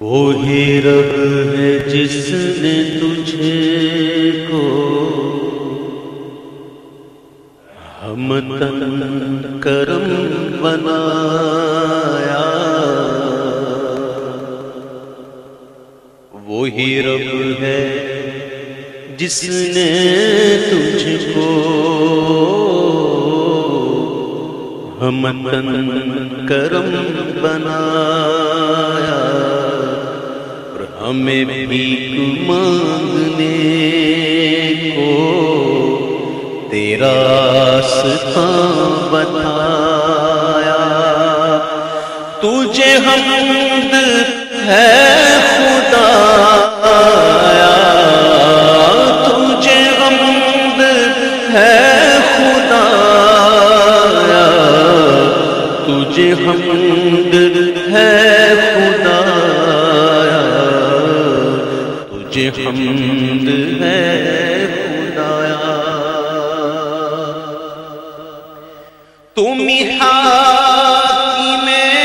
وہی رب ہے جس نے تجھے کو ہمتن کرم بنایا، وہی رب ہے جس نے تجھ کو ہمتن کرم بنایا، اور ہمیں بھیک مانگنے کو تیرا راستہ بتایا۔ تجھے حمد ہے خدایا، تجھے حمد ہے خدایا، تجھے حمد ہے خدایا، تجھے حمد ہے خدایا۔ تم حاکم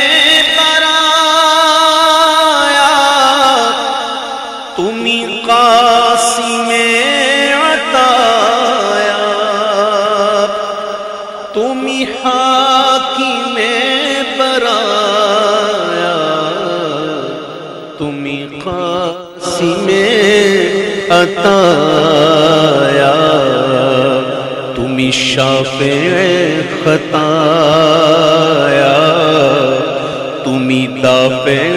برایا، تم قاسم عطایا، تم حاکم برایا، تم قاسم عطایا، تم شافع خطایا، تم دافع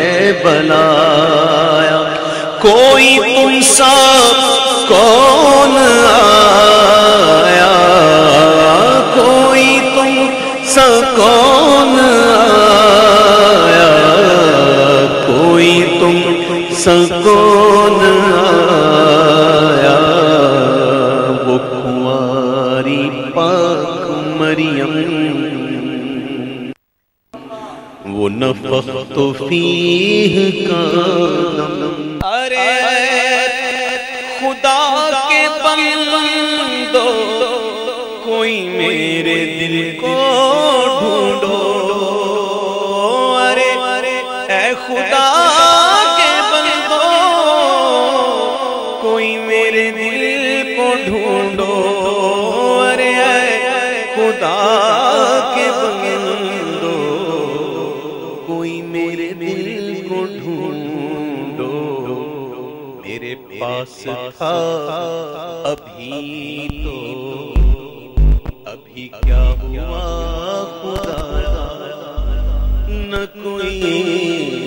بلایا۔ کوئی تم سا کون آیا، کوئی تم سا کون آیا، کوئی تم سا کون آیا، وہ کنواری پاک مریم، وہ نفخت فیہ کا دم۔ ارے خدا کے بندو کوئی میرے دل کو ڈھونڈو، ارے اے خدا کے بندو کوئی میرے دل کو ڈھونڈو، ارے اے خدا کے بندو کوئی میرے دل کو ڈھونڈو۔ میرے پاس تھا ابھی تو ابھی کیا ہوا خدا، نہ کوئی